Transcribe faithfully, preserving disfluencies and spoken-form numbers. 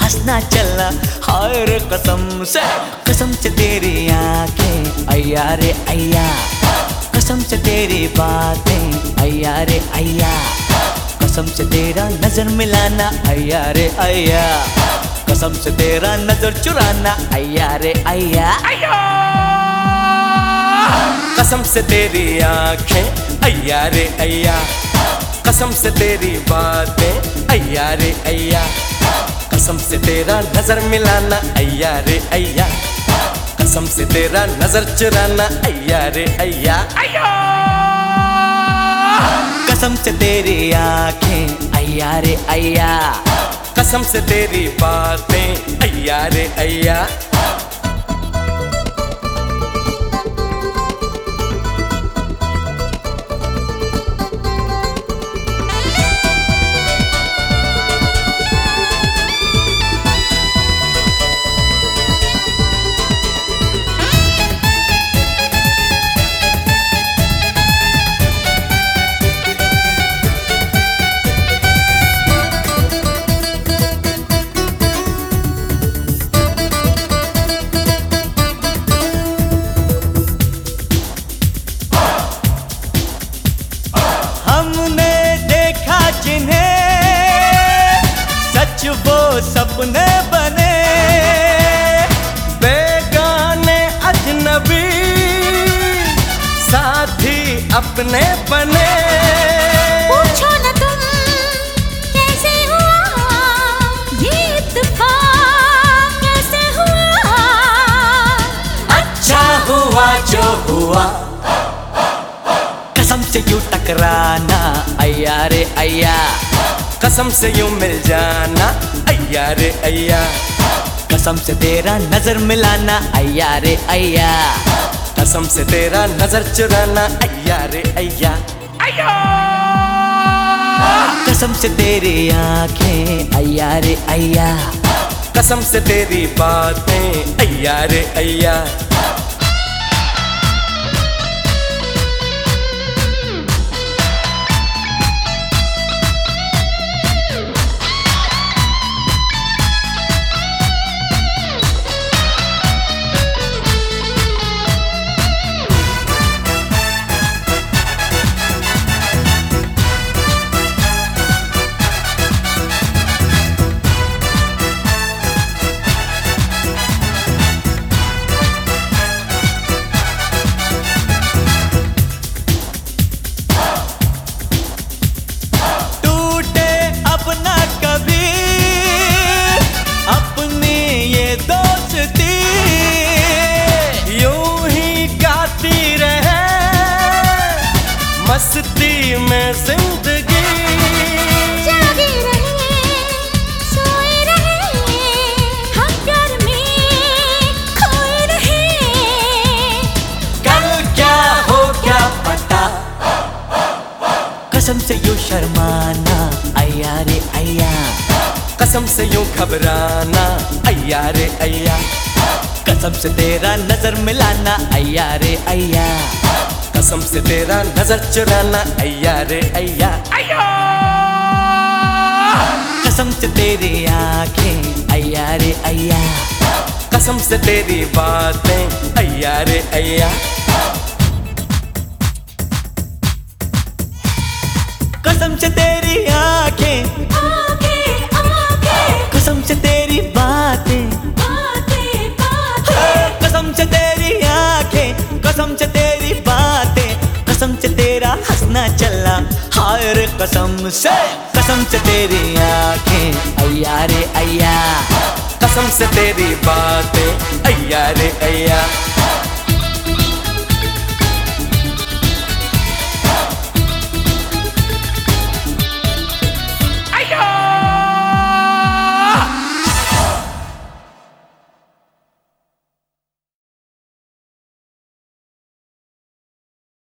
हंसना चलना, हाय रे कसम से, कसम से तेरी आंखें अय्या रे अय्या, कसम से तेरी बातें अय्या रे अय्या, कसम से तेरा नजर मिलाना अय्या रे अय्या, कसम से तेरा नजर चुराना अय्या रे अय्या। कसम से तेरी आंखें अय्या रे अय्या, कसम से तेरी बातें अय्या रे अय्या, कसम से तेरा नजर मिलाना अय्या रे अय्या, कसम से तेरा नजर चुराना अय्या रे अय्या। कसम से तेरी आंखें अय्या रे अय्या, कसम से तेरी बातें अय्या रे अय्या। हमने देखा जिन्हें सच वो सपने बने, बेगाने अजनबी साथी अपने बने। पूछो न तुम कैसे हुआ ये इत्तेफाक, कैसे हुआ। अच्छा हुआ जो हुआ, कसम से यूं टकराना अय्या रे अय्या, कसम से यूं मिल जाना अय्या रे अय्या, कसम से तेरा नजर मिलाना अय्या रे अय्या, कसम से तेरा नजर चुराना अय्या रे अय्या। कसम से तेरी आंखें अय्या रे अय्या, कसम से तेरी बातें अय्या रे अय्या। मस्ती में जिंदगी जागे रहे, सोए रहे, हम प्यार में खोए रहे। कल क्या हो क्या पता, कसम से यूं शर्माना अय्या रे अय्या, कसम से यूं घबराना अय्या रे अय्या, कसम से तेरा नजर मिलाना अय्या रे अय्या, कसम से तेरा नजर चुराना अय्या रे अय्या। कसम से तेरी आंखें अय्या रे अय्या, कसम से तेरी बातें अय्या रे अय्या। कसम से तेरी आंखें आंखें आंखें, कसम से तेरी बातें बातें बातें, कसम से तेरी आंखें, कसम से तेरी बातें, कसम से तेरा हंसना चलना, हाय रे कसम से, कसम से तेरी आंखें अय्या रे अय्या, कसम से तेरी बातें अय्या रे अय्या।